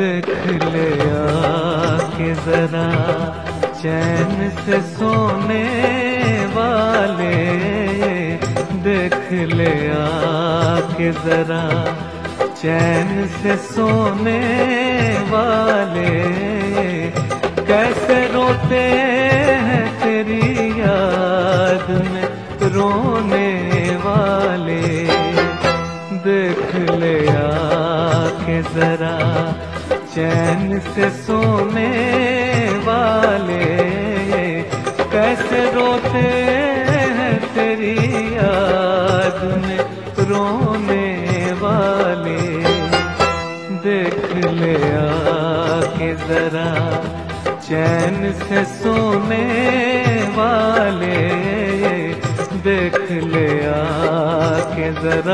देख ले आके जरा चैन से सोने वाले, देख ले आके जरा चैन से सोने वाले, कैसे रोते हैं तेरी याद में रोने वाले। देख ले आके जरा चैन से सोने वाले, कैसे रोते हैं तेरी याद में रोने वाले। देख ले आके जरा चैन से सोने वाले, देख ले आके जरा।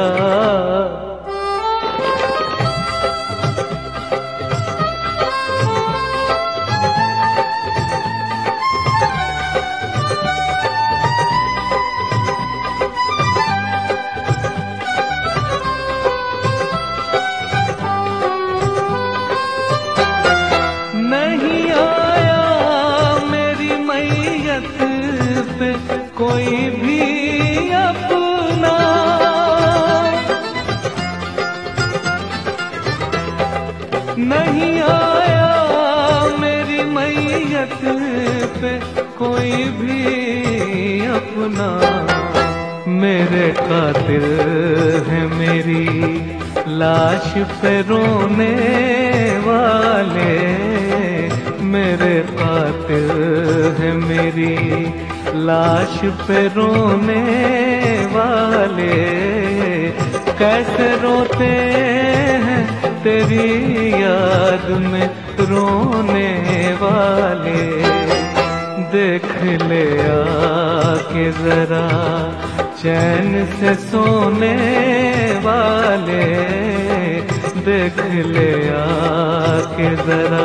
नहीं आया मेरी मैयत पे कोई भी अपना, नहीं आया मेरी मैयत पे कोई भी अपना। मेरे कातिल है मेरी लाश पे रोने वाले, मेरे कातिल है मेरी लाश पे रोने वाले, कैसे रोते हैं तेरी याद में रोने वाले। देख ले आके जरा चैन से सोने वाले, देख ले आके जरा।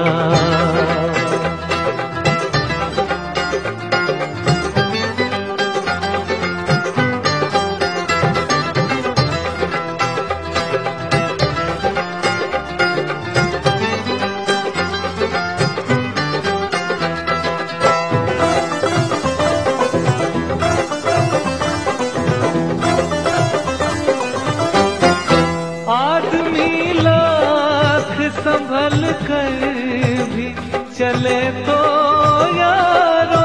आदमी लाख संभल कर भी चले तो यारो,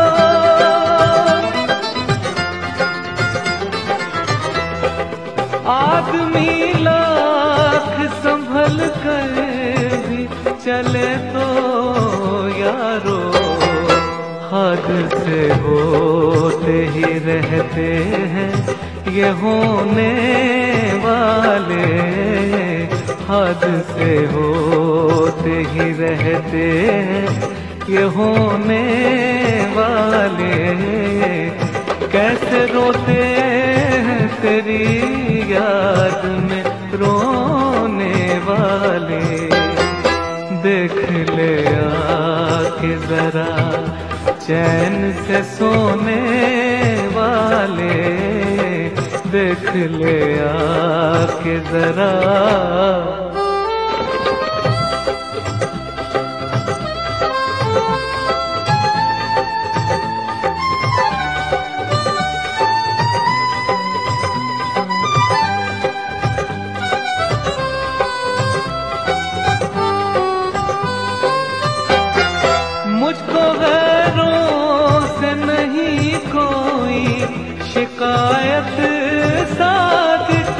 आदमी लाख संभल कर भी चले तो यारो, हद से होते ही रहते हैं ये होने वाले, हद से होते ही रहते हैं ये होने वाले, कैसे रोते हैं तेरी याद में रोने वाले। देख ले आके जरा चैन से सोने वाले, देख ले आके जरा। मुझको गैरों से नहीं कोई शिकायत सादिक,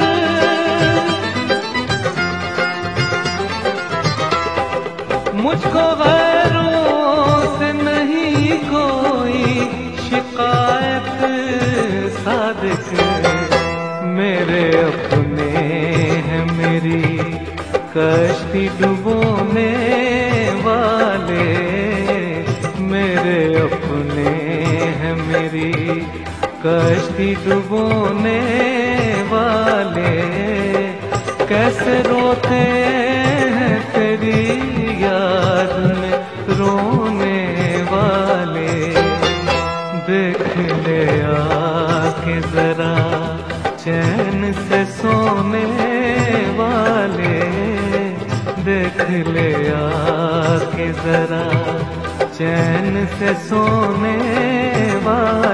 मुझको गैरों से नहीं कोई शिकायत सादिक। मेरे अपने हैं मेरी कश्ती डुबोने वाले, मेरे अपने हैं मेरी कश्ती डुबोने वाले, कैसे रोते हैं तेरी याद में रोने वाले। देख ले आके जरा चैन से सोने वाले, देख ले आके जरा चैन से सोने वाले।